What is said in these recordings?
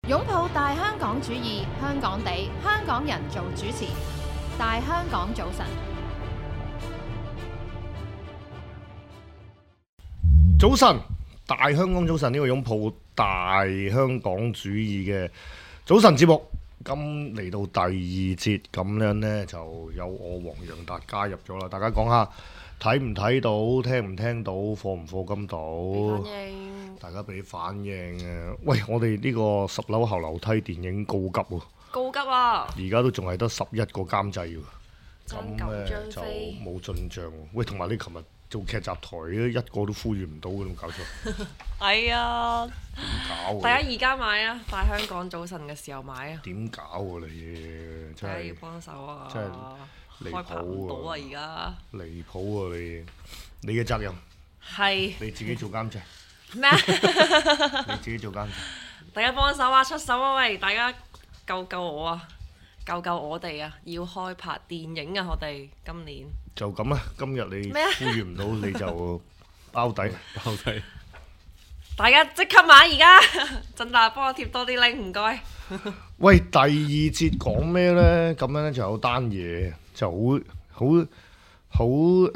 擁抱大香港主義，香港地，香港人做主持。大香港早晨， 早晨，大香港早晨，呢個擁抱大香港主義嘅早晨節目，今嚟到第二節，咁樣呢，就有我黃洋達加入咗啦。大家講下睇唔睇到，聽唔聽到，課唔課金到？大家俾反應啊！喂，我哋呢個10樓後樓梯電影告急喎， 告急啊！ 而家都仲係得11個監製喎， 爭咁 9 呢就張飛冇進帳喎。喂，同埋你琴日做劇集台一個都呼籲唔到嘅，有冇搞錯？ 係啊， 點搞大啊？ 家而家買啊！大香港早晨嘅時候買啊！ 點搞啊你？真係大家要幫手啊！ 真係離譜啊開拍唔到啊！而家離譜啊你嘅責任， 係你自己做監製， 咩？ 你自己做監製。 大家幫手啊！出手啊！喂，大家救救我啊！救救我哋啊！要開拍電影啊！我哋今年就咁啊！今日你咩啊呼籲唔到，你就包底。 大家即刻買而家，振達幫我貼多啲 link 唔該。 喂，第二節講咩呢？咁樣咧就有單嘢，就好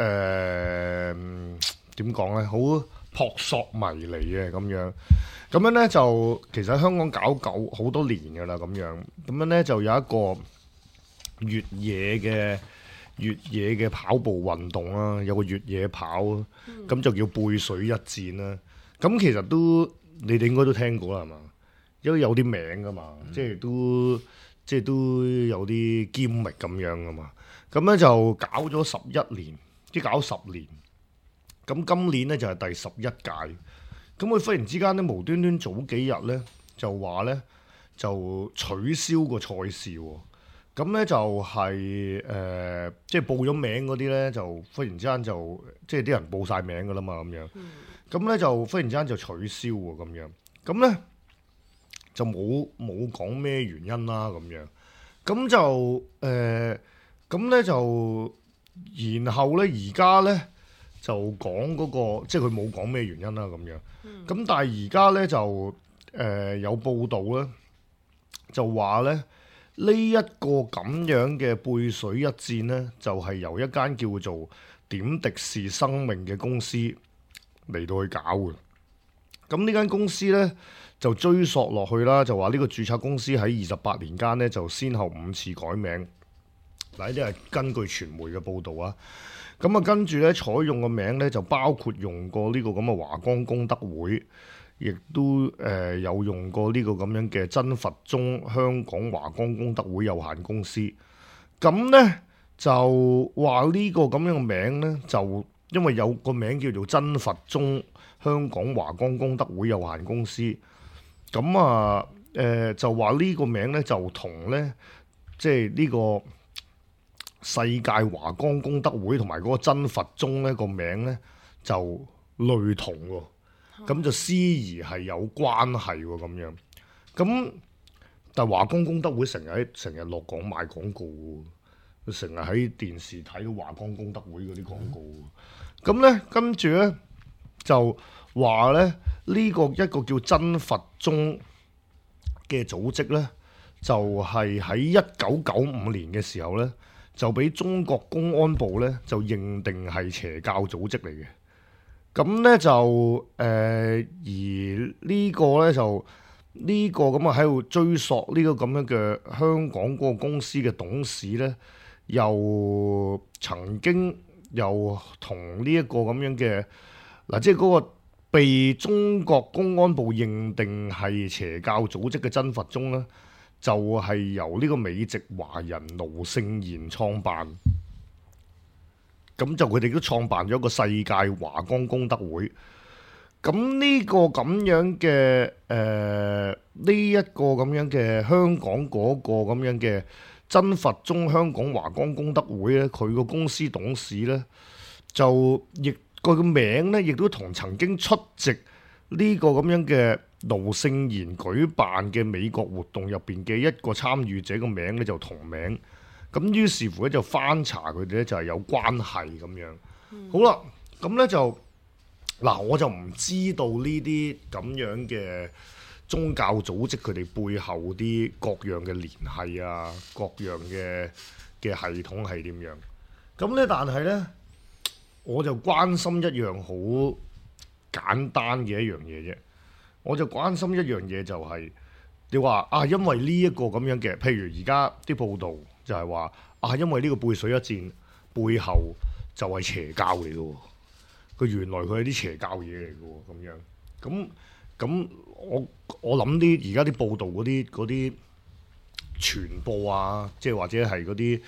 點講呢？好撲朔迷離嘅咁樣。咁樣呢，就其實喺香港搞好多年㗎啦，咁樣呢，就有一個越野嘅跑步運動啦，有個越野跑，咁就叫背水一戰啦。咁其實你哋應該都聽過啦，係嘛？因為有啲名噶嘛，即係都有啲兼歷咁樣噶嘛。咁咧就搞咗11年，即係搞10年。咁今年咧就係第11屆。咁佢忽然之間咧無端端早幾日咧就話咧就取消個賽事喎。咁咧就係即係報咗名嗰啲咧就忽然之間就即係啲人報晒名噶啦嘛咁樣。咁咧就忽然之間就取消喎咁樣。咁咧就冇講咩原因啦咁樣。咁就咁咧就然後咧而家咧就講嗰個即係佢冇講咩原因啦咁樣。咁但係而家咧就有報道咧就話咧。呢一個咁樣嘅背水一戰呢，就係由一間叫做點滴士生命嘅公司嚟到去搞嘅。咁呢間公司呢，就追溯落去啦，就話呢個註冊公司喺28年間呢，就先後5次改名。嗱，呢啲係根據傳媒嘅報導啊。咁啊，跟住呢，採用個名呢，就包括用過呢個咁嘅華光功德會。亦都有用過呢個咁樣嘅真佛宗香港華光功德會有限公司，咁呢，就話呢個咁樣嘅名呢，就因為有個名叫做真佛宗香港華光功德會有限公司，咁啊就話呢個名呢，就同呢，即係呢個世界華光功德會同埋嗰個真佛宗呢個名呢，就類同喎。咁就司儀係有關係喎，咁樣咁，但係華光功德會成日落廣賣廣告喎，成日喺電視睇到華光功德會嗰啲廣告喎。咁咧跟住咧就話咧呢個一個叫真佛宗嘅組織咧，就係喺1995年嘅時候咧，就俾中國公安部咧就認定係邪教組織嚟嘅。咁咧就而呢個咧就呢個咁啊喺度追溯呢個咁樣嘅香港嗰個公司嘅董事咧，又曾經又同呢一個咁樣嘅嗱，即係嗰個被中國公安部認定係邪教組織嘅真佛宗咧，就係由呢個美籍華人盧聖賢創辦。咁就佢哋都創辦咗個世界華光功德會。咁呢個咁樣嘅呢一個咁樣嘅香港嗰個咁樣嘅真佛宗香港華光功德會咧，佢個公司董事咧就亦佢個名咧，亦都同曾經出席呢個咁樣嘅盧聖賢舉辦嘅美國活動入邊嘅一個參與者個名咧就同名。咁於是乎咧就翻查佢哋咧就係有關係咁樣。好啦，咁咧就嗱我就唔知道呢啲咁樣嘅宗教組織佢哋背後啲各樣嘅聯繫啊，各樣嘅系統係點樣？咁呢，但係呢，我就關心一樣好簡單嘅一樣嘢啫。我就關心一樣嘢就係、你話啊，因為呢一個咁樣嘅，譬如而家啲報道就係話啊，因為呢個背水一戰背後就係邪教嚟嘅喎，佢原來佢係啲邪教嘢嚟嘅喎，咁樣咁我諗啲而家啲報道嗰啲傳播啊，即係或者係嗰啲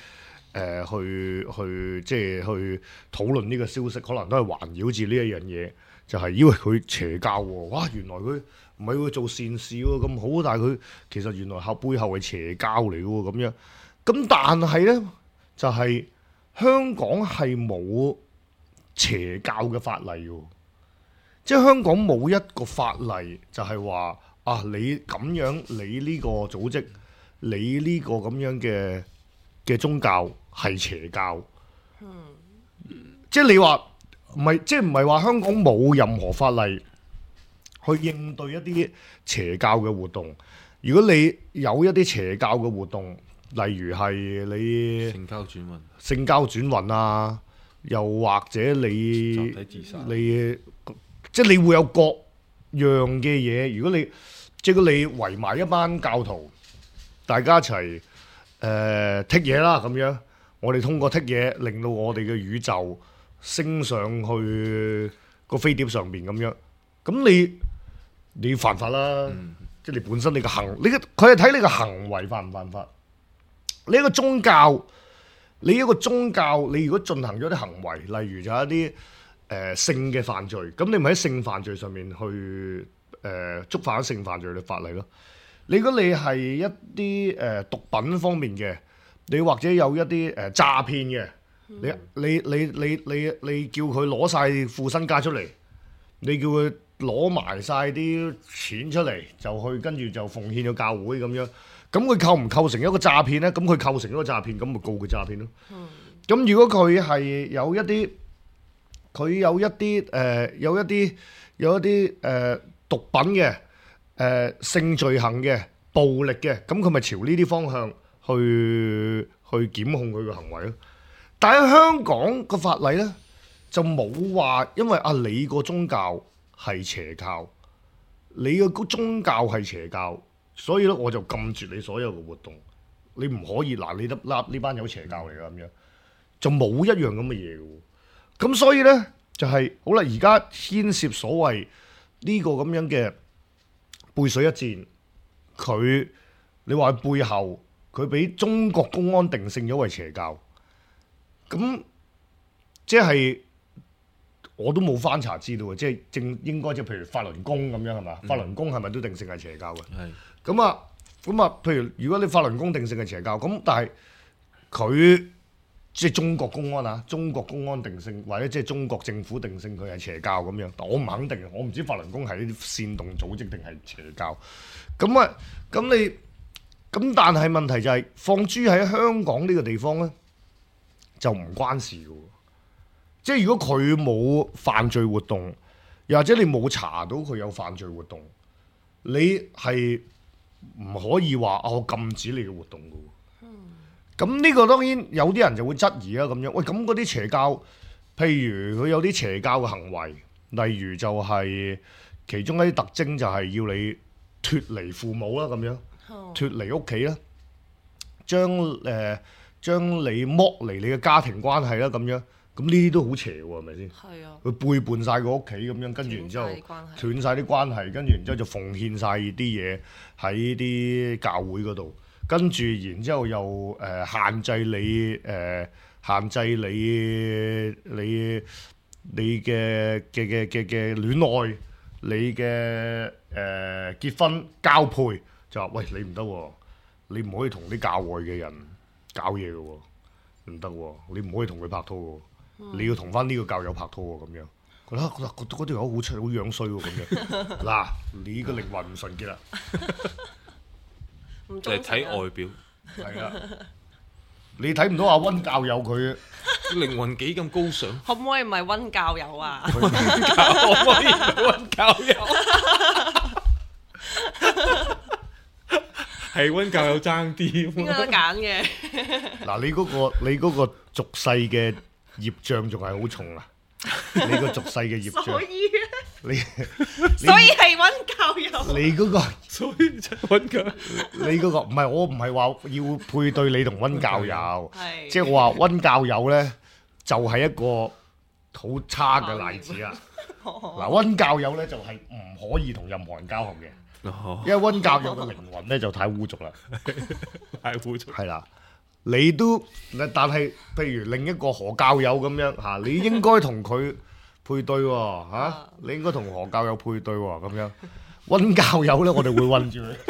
去即係去討論呢個消息，可能都係環繞住呢一樣嘢，就係因為佢邪教喎，哇！原來佢唔係會做善事喎，咁好，但係佢其實原來背後係邪教嚟嘅喎，咁樣。咁但係呢，就係香港係冇邪教嘅法例喎，即係香港冇一個法例就係話啊，你咁樣你呢個組織，你呢個咁樣嘅宗教係邪教。即係你話唔係，即係唔係話香港冇任何法例去應對一啲邪教嘅活動。如果你有一啲邪教嘅活動，例如係你性交轉運、 性交轉運啊，又或者你集體自殺， 你即係你會有各樣嘅嘢。如果你即係你圍埋一班教徒，大家一齊剔嘢啦咁樣，我哋通過剔嘢令到我哋嘅宇宙升上去個飛碟上邊咁樣，咁你犯法啦。即係你本身你嘅佢係睇你嘅行為犯唔犯法。你一個宗教，你如果進行咗啲行為，例如就係一啲性嘅犯罪，咁你咪喺性犯罪上面去觸犯咗性犯罪嘅法例咯。如果你係一啲毒品方面嘅，你或者有一啲詐騙嘅，你叫佢攞晒副身家出嚟，你叫佢攞埋晒啲錢出嚟，就去跟住就奉獻咗教會咁樣。咁佢構唔構成一個詐騙呢？咁佢構成一個詐騙，咁咪告佢詐騙咯。咁如果佢係有一啲毒品嘅性罪行嘅暴力嘅，咁佢咪朝呢啲方向去檢控佢嘅行為咯。但係香港個法例呢，就冇話，因為你個宗教係邪教，你個宗教係邪教。所以咧，我就禁絕你所有嘅活動，你唔可以嗱，你得呢班有邪教嚟㗎咁樣，就冇一樣咁嘅嘢嘅喎。咁所以咧就係好啦，而家牽涉所謂呢個咁樣嘅背水一戰，你話佢背後佢俾中國公安定性咗為邪教，咁即係我都冇翻查知道嘅，即係應該即係譬如法輪功咁樣係嘛？法輪功係咪都定性係邪教嘅？係。咁啊，譬如如果你法輪功定性係邪教，咁但係佢即係中國公安啊，中國公安定性或者即係中國政府定性佢係邪教咁樣，但我唔肯定，我唔知法輪功係呢啲煽動組織定係邪教。咁但係問題就係放諸喺香港呢個地方咧，就唔關事嘅。即係如果佢冇犯罪活動，又或者你冇查到佢有犯罪活動，你係唔可以話我禁止你嘅活動嘅。咁呢個當然有啲人就會質疑啦，咁樣喂，咁嗰啲邪教，譬如佢有啲邪教嘅行為，例如就係其中一啲特徵就係要你脫離父母啦，咁樣脫離屋企啦，將你剝離你嘅家庭關係啦，咁樣。咁呢啲都好邪喎，係咪先？係啊！佢背叛晒個屋企咁樣，跟住然之後斷晒啲關係，跟住然之後就奉獻晒啲嘢喺啲教會嗰度，跟住然之後又限制你嘅戀愛，你嘅結婚交配，就話喂，你唔得喎，你唔可以同啲教外嘅人搞嘢嘅喎，唔得喎，你唔可以同佢拍拖喎。你要同翻呢個教友拍拖喎，咁樣覺得嗰條友好樣衰喎，咁樣嗱，你個靈魂唔純潔啦， 就係睇外表， 係啊，你睇唔到阿溫教友佢靈魂幾咁高尚？ 可唔可以唔係溫教友啊？ 可唔可以唔係溫教友？ 係温教友爭啲， 應該得揀嘅。 嗱，你嗰個俗世嘅業障仲係好重啊！你個俗世嘅業障所，以你係温教友。 你嗰個所以就係温教。 你嗰個唔係，我唔係話要配對你同温教友， 係即係我話温教友咧就係一個好差嘅例子啊！嗱，温教友咧就係唔可以同任何人交合嘅。因為温教友嘅靈魂咧就太污濁啦， 太污糟。 係啦，你都但係譬如另一個何教友咁樣嚇，你應該同佢配對喎嚇，你應該同何教友配對喎咁樣。温教友咧，我哋會温住佢。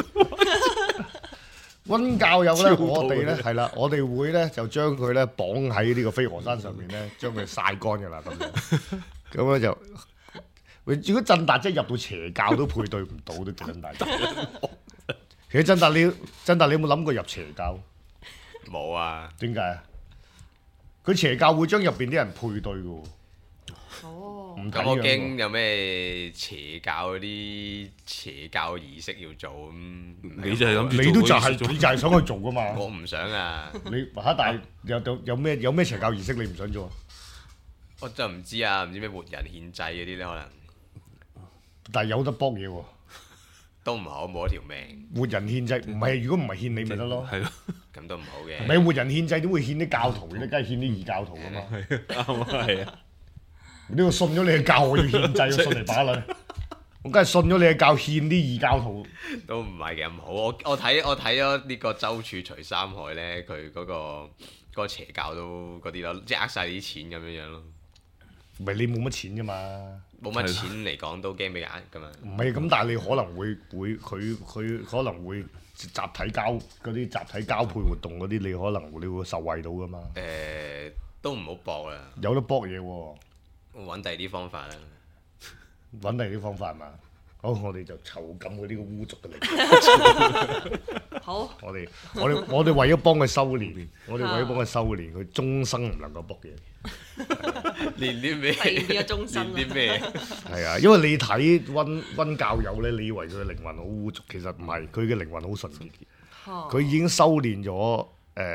温教友咧，我哋咧係啦，我哋會咧就將佢咧綁喺呢個飛鵝山上面咧，將佢曬乾㗎啦咁樣，咁樣就。如果振達真係入到邪教都配對唔到都幾撚大。其實振達你有冇諗過入邪教？ 冇啊， 點解啊？佢邪教會將入邊啲人配對嘅喎。 哦， 唔睇咁我樣驚有咩邪教嗰啲邪教儀式要做咁。 你就係諗住你都就係做嗰啲你就係想去做噶嘛？ 我唔想啊， 你嚇，但係有咩邪教儀式你唔想做啊？ 我就唔知啊，唔知咩活人獻祭嗰啲咧，可能但係有得搏嘢喎， 都唔好，冇一條命， 活人獻祭唔係，如果唔係獻你咪得咯。 係咯， 咁都唔好唔嘅。 係活人獻祭點會獻啲教徒嘅咧？梗係獻啲異教徒噶嘛。 啱啊，係啊， 呢個信咗你嘅教，我要獻祭，我信嚟把撚。我梗係信咗你嘅教，獻啲異教徒。 都唔係嘅，唔好。我睇咗呢個周處除三害咧，佢嗰個邪教都嗰啲咯，即係呃晒啲錢咁樣樣咯。 唔係你冇乜錢噶嘛？ 冇乜錢嚟講都驚俾呃噶嘛。 唔係咁，但係你可能會佢可能會集體交配活動嗰啲，你可能你會受惠到噶嘛？ 都唔好搏啦， 有得搏嘢喎， 揾第二啲方法啦。 揾第二啲方法係嘛？好，我哋就囚禁佢呢個污濁嘅靈。 好， 我哋為咗幫佢修練，我哋為咗幫佢修練，佢終生唔能夠搏嘢。 練啲咩？ 第二個終身練啲咩？ 係啊，因為你睇温教友咧，你以為佢嘅靈魂好污濁，其實唔係，佢嘅靈魂好純潔。佢已經修練咗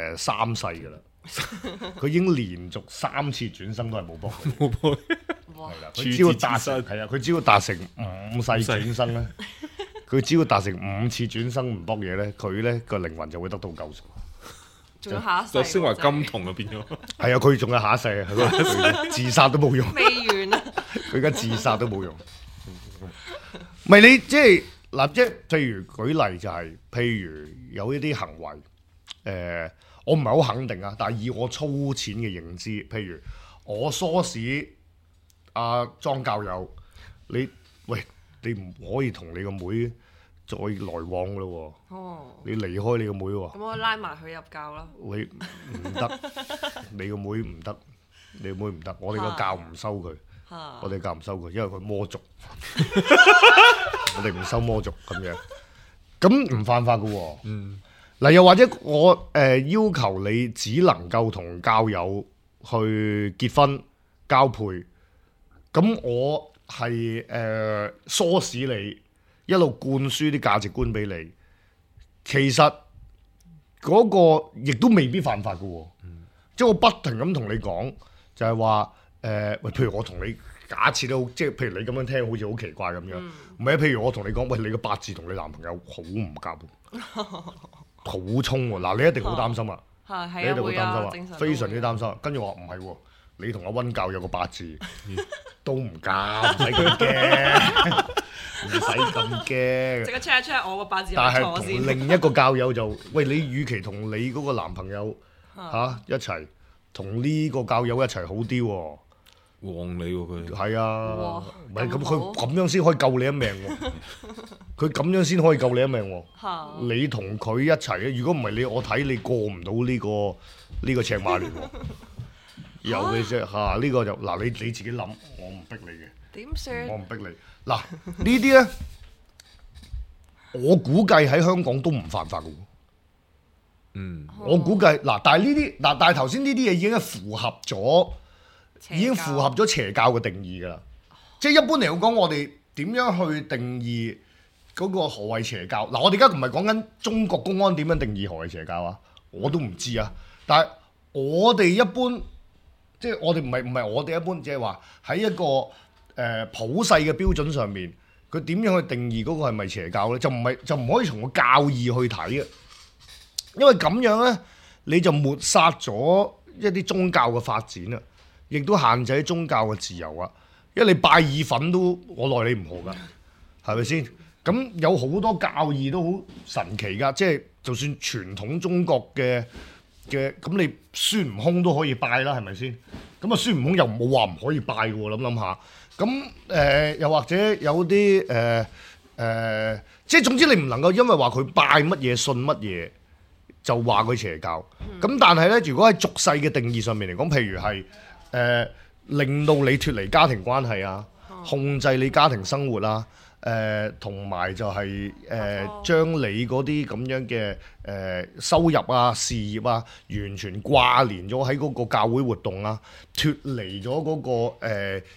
3世㗎啦，佢已經連續3次轉生都係冇搏嘅。 冇波。 哇！ 係啦，佢只要達成係啊，佢只要達成5世轉生咧，佢只要達成5次轉生唔搏嘢咧，佢咧個靈魂就會得到救贖。 仲有下一世就升為喎真係金童就變咗。 係啊，佢仲有下一世啊，佢自殺都冇用， 未完啊！ 佢而家自殺都冇用。唔係你即係嗱，即係譬如舉例就係，譬如有一啲行為，我唔係好肯定啊，但係以我粗淺嘅認知，譬如我唆使阿莊教友，你唔可以同你個妹再來往噶咯喎， 哦， 你離開你個妹喎， 咁我拉埋佢入教啦。 你唔得，你個妹唔得，你個妹唔得，我哋個教唔收佢， 嚇我哋教唔收佢，因為佢魔族，我哋唔收魔族咁樣，咁唔犯法噶喎。嗱，又或者我要求你只能夠同教友去結婚交配，咁我係唆使你一路灌輸啲價值觀俾你，其實嗰個亦都未必犯法嘅喎。即係我不停咁同你講，就係話譬如我同你假設都即係譬如你咁樣聽好似好奇怪咁樣，唔係譬如我同你講，喂，你嘅八字同你男朋友好唔夾，好衝喎，嗱你一定好擔心啊！ 係你一定好會啊， 擔心啊，非常之擔心。跟住我話唔係喎，你同阿温教有個八字都唔夾，唔使咁驚，唔使咁驚。 即刻 check 一 check 我個八字有冇但係同錯先。 另一個教友就，喂，你與其同你嗰個男朋友一齊，同呢個教友一齊好啲喎。 旺你喎佢。 係啊， 哇唔係咁咁好佢咁樣先可以救你一命喎。佢咁樣先可以救你一命喎。 嚇你同佢一齊咧，如果唔係你，我睇你過唔到呢個赤馬聯喎。有嘅啫嚇，呢個就嗱你自己諗，我唔逼你嘅， 點算我？唔逼你。嗱呢啲咧，我估計喺香港都唔犯法嘅喎。 嗯， 我估計嗱，但係呢啲嗱，但係頭先呢啲嘢已經係符合咗。已經符合咗邪教嘅定義㗎啦，即係一般嚟講，我哋點樣去定義嗰個何謂邪教？嗱，我哋而家唔係講緊中國公安點樣定義何謂邪教啊，我都唔知啊。但係我哋一般，即係我哋唔係我哋一般，即係話喺一個普世嘅標準上面，佢點樣去定義嗰個係咪邪教咧？就唔可以從個教義去睇嘅，因為咁樣咧，你就抹殺咗一啲宗教嘅發展啊，亦都限制宗教嘅自由啊。因為你拜意粉都我奈你唔何㗎，係咪先？咁有好多教義都好神奇㗎，即係就算傳統中國嘅咁，你孫悟空都可以拜啦，係咪先？咁啊，孫悟空又冇話唔可以拜嘅喎，諗下。咁又或者有啲即係總之你唔能夠因為話佢拜乜嘢信乜嘢就話佢邪教。咁但係咧，如果喺俗世嘅定義上面嚟講，譬如係令到你脫離家庭關係啊，控制你家庭生活啊。同埋就係將你嗰啲咁樣嘅收入啊、事業啊，完全掛連咗喺嗰個教會活動啊，脫離咗嗰個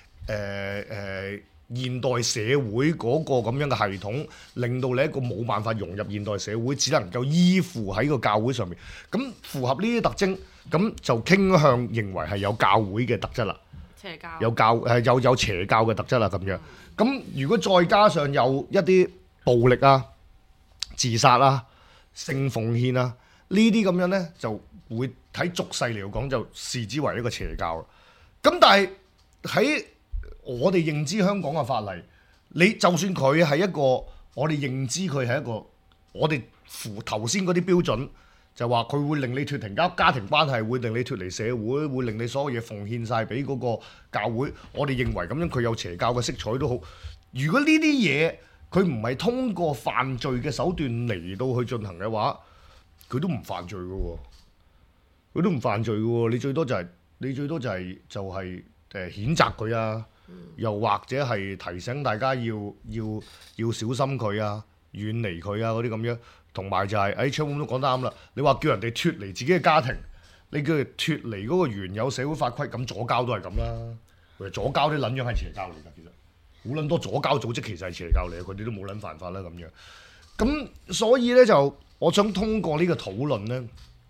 現代社會嗰個咁樣嘅系統，令到你一個冇辦法融入現代社會，只能夠依附喺個教會上面。咁符合呢啲特徵，咁就傾向認為係有教會嘅特質啦。 邪教有邪教嘅特質啦，咁樣。咁如果再加上有一啲暴力啊、自殺啊、性奉獻啊呢啲咁樣呢，就會睇俗世嚟講就視之為一個邪教。咁但係喺我哋認知香港嘅法例，你就算佢係一個我哋認知佢係一個我哋符頭先嗰啲標準。就話佢會令你脫離家庭關係，會令你脫離社會，會令你所有嘢奉獻晒俾嗰個教會。我哋認為咁樣佢有邪教嘅色彩都好。如果呢啲嘢佢唔係通過犯罪嘅手段嚟到去進行嘅話，佢都唔犯罪嘅喎。佢都唔犯罪嘅喎。你最多就係譴責佢啊，又或者係提醒大家要小心佢啊，遠離佢啊嗰啲咁樣。同埋就係喺窗戶都講得啱啦。你話叫人哋脫離自己嘅家庭，你叫佢脫離嗰個原有社會法規，咁左膠都係咁啦。左膠啲撚樣係邪教嚟㗎，其實好撚多左膠組織其實係邪教嚟，佢哋都冇撚犯法啦咁樣。咁所以咧就我想通過呢個討論咧，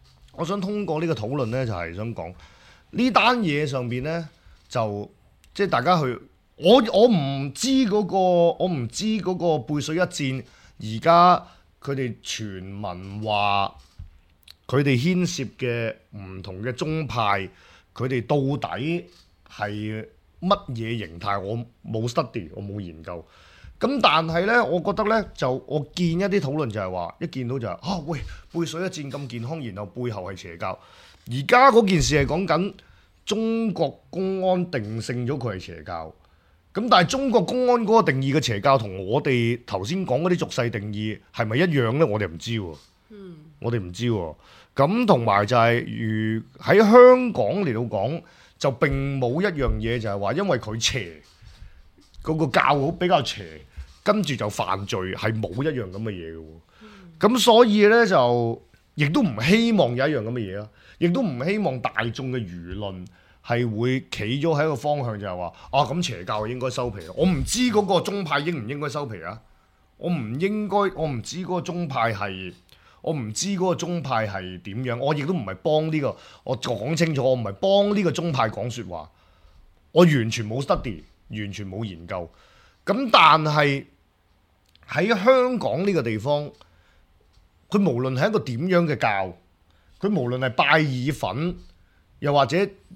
就係想講呢單嘢上邊咧，就即係大家去我唔知嗰個背水一戰而家。佢哋傳聞話，佢哋牽涉嘅唔同嘅宗派，佢哋到底係乜嘢形態？我冇 study，我冇研究。咁但係呢，我覺得呢，就我見一啲討論就係話，一見到就係喂，背水一戰咁健康，然後背後係邪教。而家嗰件事係講緊中國公安定性咗佢係邪教。咁但係中國公安嗰個定義嘅邪教同我哋頭先講嗰啲俗世定義係咪一樣呢？我哋唔知喎。我哋唔知喎。咁同埋就係如喺香港嚟到講，就並冇一樣嘢就係話因為佢邪，嗰個教好比較邪，跟住就犯罪，係冇一樣咁嘅嘢嘅喎。咁所以呢，就亦都唔希望有一樣咁嘅嘢啦，亦都唔希望大眾嘅輿論係會企咗喺一個方向，就係話咁邪教應該收皮。我唔知嗰個宗派應唔應該收皮啊？我唔知嗰個宗派係點樣。我亦都唔係幫呢個，我講清楚，我唔係幫呢個宗派講説話。我完全冇 study，完全冇研究。咁但係喺香港呢個地方，佢無論係一個點樣嘅教，佢無論係拜意粉，又或者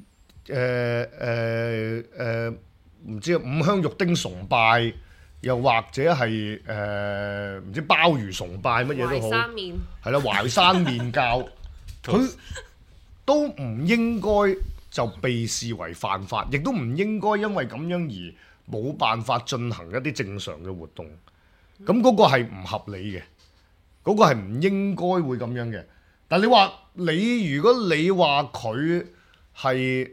唔知五香肉丁崇拜，又或者係唔知鮑魚崇拜乜嘢都好，係啦，淮山麵教，佢都唔應該就被視為犯法，亦都唔應該因為咁樣而冇辦法進行一啲正常嘅活動。咁嗰個係唔合理嘅，嗰個係唔應該會咁樣嘅。但你話如果你話佢係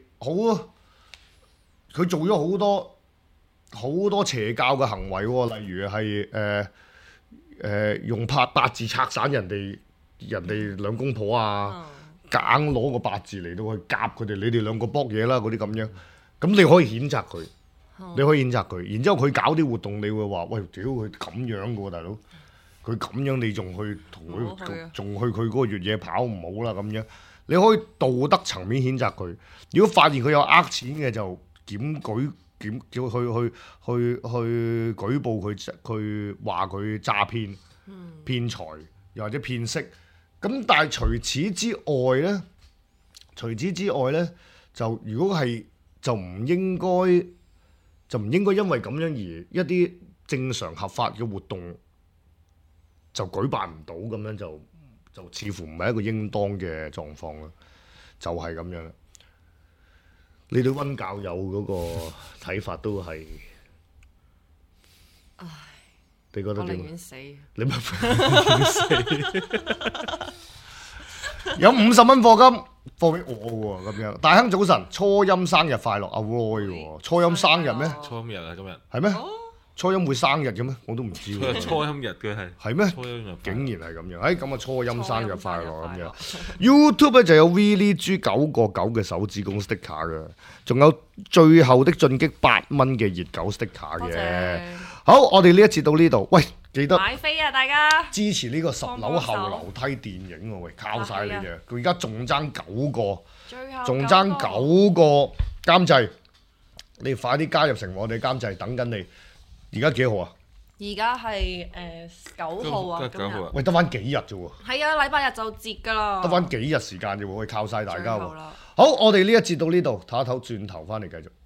佢做咗好多邪教嘅行為喎，例如係用八字拆散人哋兩公婆啊，夾硬攞個八字嚟到去夾佢哋，你哋兩個搏嘢啦嗰啲咁樣，咁你可以譴責佢， 你可以譴責佢。然之後佢搞啲活動，你會話：喂，屌佢咁樣嘅喎，大佬，佢咁樣你仲去同佢仲去佢嗰個越野跑唔好啦咁樣。你可以道德層面譴責佢。如果發現佢有呃錢嘅，就叫佢去舉報佢話佢詐騙、騙財又或者騙色。咁但係除此之外咧，就如果係就唔應該因為咁樣而一啲正常合法嘅活動就舉辦唔到，咁樣就似乎唔係一個應當嘅狀況啦，就係咁樣啦。你對溫教友嗰個睇法都係， 唉， 你覺得點？ 我寧願死。 你咪有50蚊課金放俾我喎，咁樣。大亨早晨，初音生日快樂，阿 Roy 喎，初音生日咩？ 初音日啊，今日係咩？初音會生日嘅咩？我都唔知喎。 初音日佢係咩？ 初音日竟然係咁樣，咁啊初音生日快樂咁樣。 樣。 YouTube 咧就有 Willy 豬9個9嘅手指公 sticker 嘅，仲有最後的進擊8蚊嘅熱狗 sticker 多嘅。 謝。 好，我哋呢一節到呢度，喂，記得買飛啊，大家！ 支持呢個10樓後樓梯電影喎，喂，靠晒你哋，佢而家仲爭9個， 最後仲爭9個監製，你快啲加入成我哋監製，等緊你。而家幾號啊？ 而家係9號啊，今日。 9號啊， 喂，得翻幾日啫喎， 係啊，禮拜日就截㗎啦。 得翻幾日時間啫喎，喂，靠晒大家喎。 最後啦。 好，我哋呢一節到呢度，唞一唞，轉頭翻嚟繼續。